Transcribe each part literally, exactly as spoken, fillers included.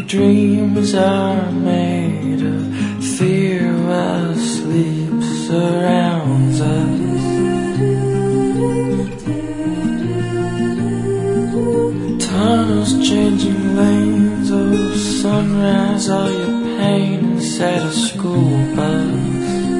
dreams are made of fear while sleep surrounds us. Tunnels changing lanes, oh sunrise, all your pain inside a school bus.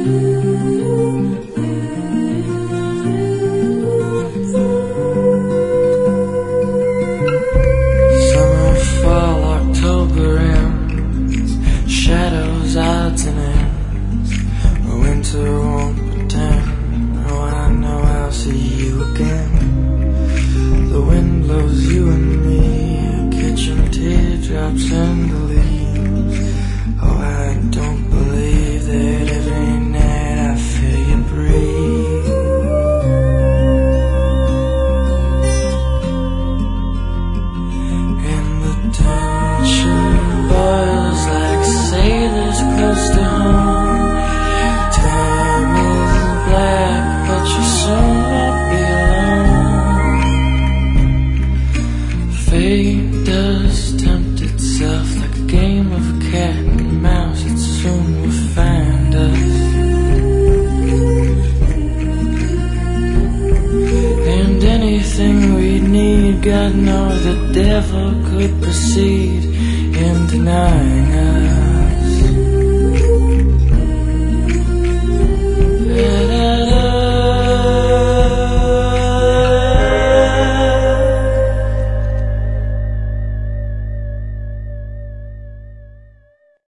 Summer, fall, October ends, shadows, odds and ends. Winter won't pretend, oh I know I'll see you again. The wind blows you and me, catching teardrops in the leaves. Oh, I don't believe that every night I feel you breathe. And the tension boils like sailors close to home. Time is black, but you soon won't be alone. Fate does tempt itself like a game of cat and mouse. It soon will find us. And anything we need, God knows the devil could proceed in denying us.